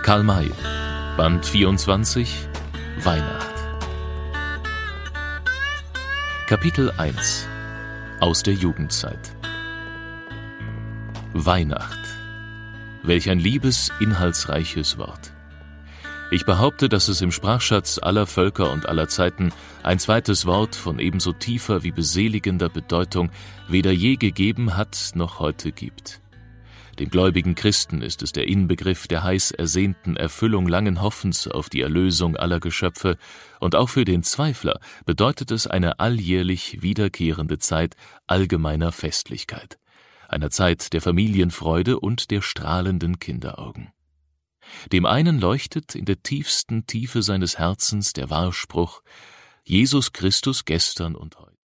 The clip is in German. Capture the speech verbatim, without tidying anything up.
Karl May, Band vierundzwanzig, Weihnacht. Kapitel eins. Aus der Jugendzeit. Weihnacht. Welch ein liebes, inhaltsreiches Wort. Ich behaupte, dass es im Sprachschatz aller Völker und aller Zeiten ein zweites Wort von ebenso tiefer wie beseligender Bedeutung weder je gegeben hat noch heute gibt. Dem gläubigen Christen ist es der Inbegriff der heiß ersehnten Erfüllung langen Hoffens auf die Erlösung aller Geschöpfe, und auch für den Zweifler bedeutet es eine alljährlich wiederkehrende Zeit allgemeiner Festlichkeit, einer Zeit der Familienfreude und der strahlenden Kinderaugen. Dem einen leuchtet in der tiefsten Tiefe seines Herzens der Wahrspruch: Jesus Christus gestern und heute.